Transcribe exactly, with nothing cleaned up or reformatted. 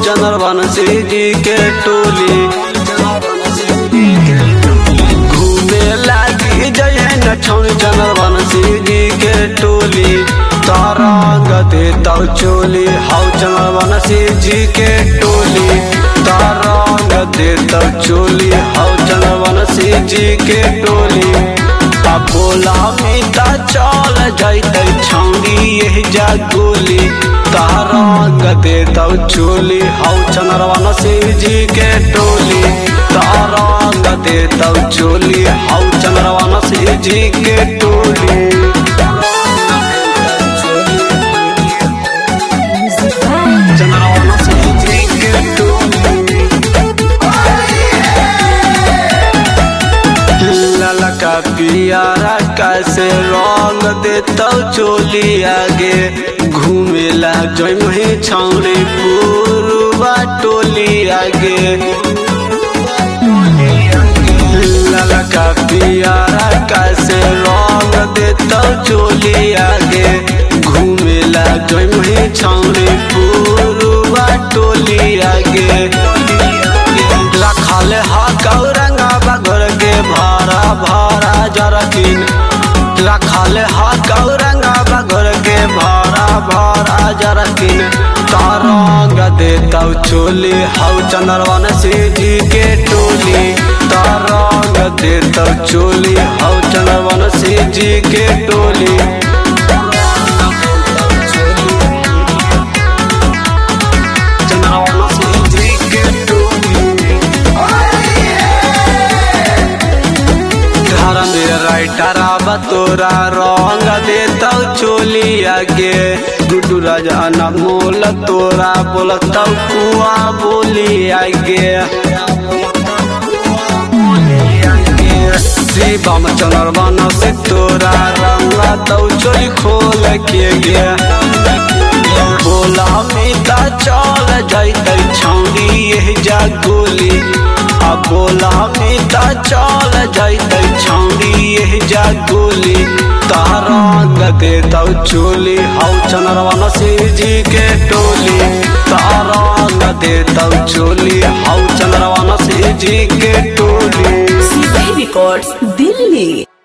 चंद्रवंशी जी के टोली घूमे लागी जय नछौनी चंद्रवंशी जी के टोली तारा गदे तव चोली हाउ चंद्रवंशी जी के टोली तारा गदे तव चोली हाउ चंद्रवंशी जी के टोली अब बोला मीता चल जाते छौड़ी यही जा गोली तारा गदे तव चोली हाउ चंद्रवंशी जी के टोली तारा गदे तव चोली हाउ चंद्रवंशी जी के टोली ललका पियारा कैसे रंग देता चोली आगे घूमेला जय मही छौड़ी पूर्वा टोली आगे ललका पियारा कैसे रंग देता चोली आगे घूमेला जय मही छौड़ी पूर्वा टोली आगे रखल हा गौरंगा बघर के भारा भारा जरकिन रखल हा गौरंगा बघर के भारा भारा जरकिन तारा गदे तव चोली हाउ चंद्रवंशी जी के टोली तारा गदे तव चोली हाउ चंद्रवंशी जी के टोली राइटरा तोरा रंग देता चोली आगे गुड्डू राजा अनमोल तोरा बोलता कुआ बोली आगे शिवम चंद्रवंशी तोरा रंग दौ चोली खोल के गे बोला मीता चल जाते छौड़ी यही जा गोली अब बोला मीता चल जाते छौड़ी यही जा गोली तारा गदे तव चोली हाउ चंद्रवंशी जी के टोली तारा गदे तव चोली हाउ चंद्रवंशी जी के टोली रिकॉर्ड्स दिल्ली।